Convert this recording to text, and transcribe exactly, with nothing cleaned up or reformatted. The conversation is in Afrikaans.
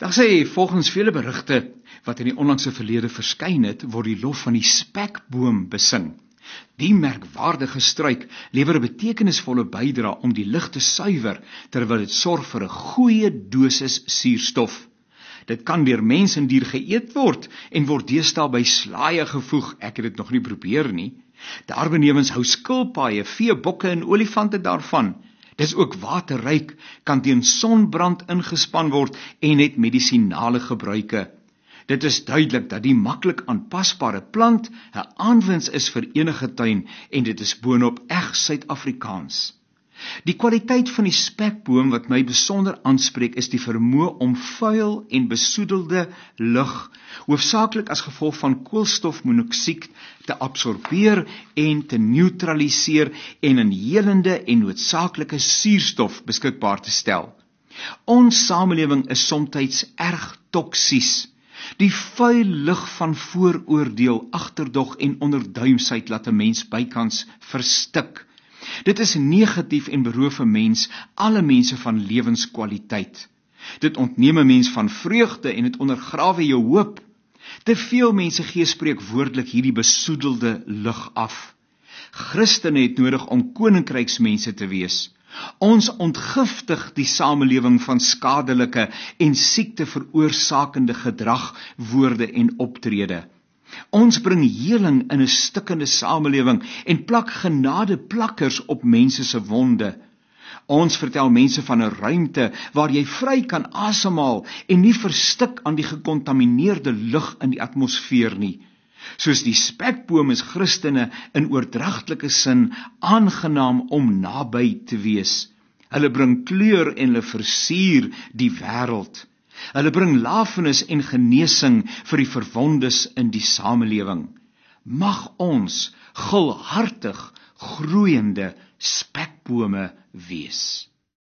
Daar sê, volgens vele berigte wat in die onlangse verlede verskyn het, word die lof van die spekboom besing. Die merkwaardige struik lewer 'n betekenisvolle bydrae om die lug te suiwer, terwyl dit sorg vir 'n goeie dosis suurstof. Dit kan deur mens en dier geëet word en word deesdae by slaaie gevoeg. Ek het dit nog nie probeer nie. Daarbenewens hou skilpaaie, vee, bokke en olifante daarvan. Dis ook waterryk, kan teen sonbrand ingespan word en het medisinale gebruike. Dit is duidelik dat die maklik aanpasbare plant 'n aanwinst is vir enige tuin en dit is boonop eg Suid-Afrikaans. Die kwaliteit van die spekboom wat my besonder aanspreek is die vermoë om vuil en besoedelde lug, hoofsaaklik as gevolg van koolstofmonoksied, te absorbeer en te neutraliseer en in helende en noodsaaklike suurstof beskikbaar te stel. Ons samelewing is soms erg toksies. Die vuil lug van vooroordeel, agterdog en onderduimsheid laat 'n mens bykans verstik. Dit is negatief en beroof 'n mens, alle mense van lewenskwaliteit. Dit ontneem 'n mens van vreugde en dit ondergrawe jou hoop. Te veel mense gee spreekwoordelik hierdie besoedelde lug af. Christene het nodig om koninkryksmense te wees. Ons ontgiftig die samelewing van skadelike en siekte veroorsakende gedrag, woorde en optrede. Ons bring heling in 'n stikkende samelewing en plak genade plakkers op mense se wonde. Ons vertel mense van 'n ruimte waar jy vry kan asemhaal en nie verstik aan die gekontamineerde lug in die atmosfeer nie. Soos die spekboom is Christene in oordragtelike sin aangenaam om naby te wees. Hulle bring kleur en hulle versier die wêreld. Hulle bring lafenis en genesing vir die verwondes in die samelewing. Mag ons gulhartig groeiende spekbome wees.